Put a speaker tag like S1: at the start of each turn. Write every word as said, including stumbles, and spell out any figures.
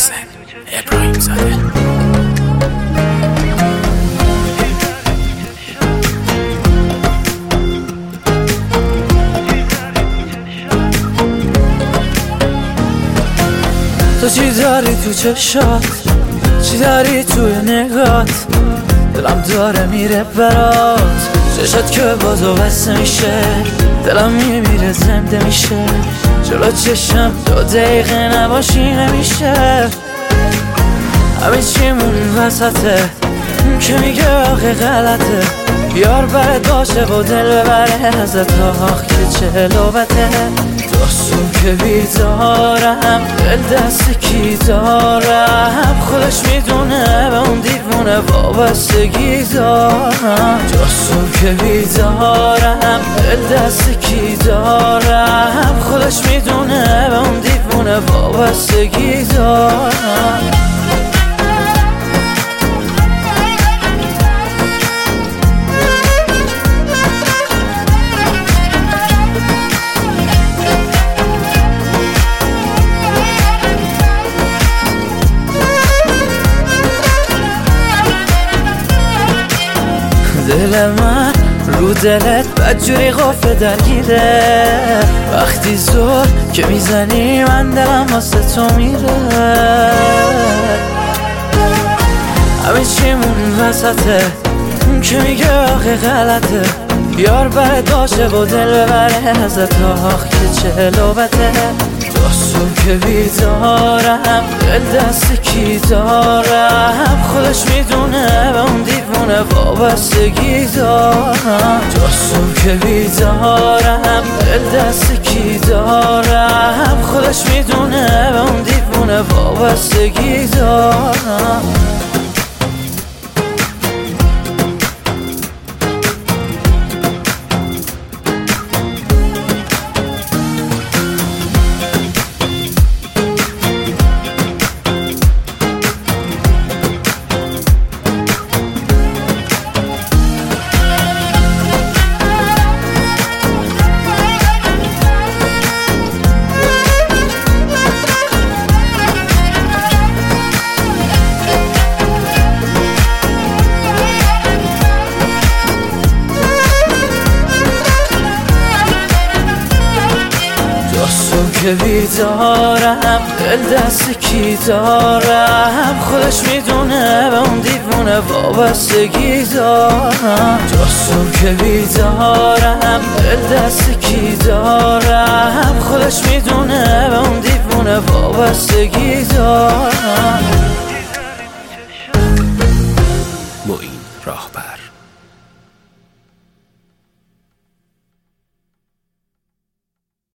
S1: میکسه ابراهیم زاده.
S2: تو چی داری تو چشات، چی داری توی نگات، دلم داره میره برات، چشات که بازو بسته میشه، دلم میمیره زنده میشه، جلو چشم دو دقیقه نباشی نمیشه. همه چیمون وسطه که میگه آخه غلطه، یار برد باشه و دل ببره ازت، آخ که چه لوبته. دستون که بیدارم، دل دست کی دارم، خودش میدونه به اون دیوونه وابستگی دارم. دستون که بیدارم، دل دست کی دارم، خودش میدونه به اون دیوونه وابستگی دارم. دل من رو دلت بدجوری قفل درگیره، وقتی زور که میزنی من دلم واسه تو میره. همه چیمون وسطه که میگه آخه غلطه، یار برد باشه و دل ببره ازت، آخ که چه لوبته. دستون که بیدارم، دل دست کی دارم، خودش میدونه به اون دیوونه وابستگی دارم. دستون که بیدارم، دل دست کی دارم، خودش میدونه به اون دیوونه وابستگی دارم. دستون که بیدارم، دل دست کی دارم، خودش میدونه به اون دیوونه وابستگی دارم. دستون که بیدارم، دل دست کی دارم، خودش میدونه به اون دیوونه وابستگی دارم.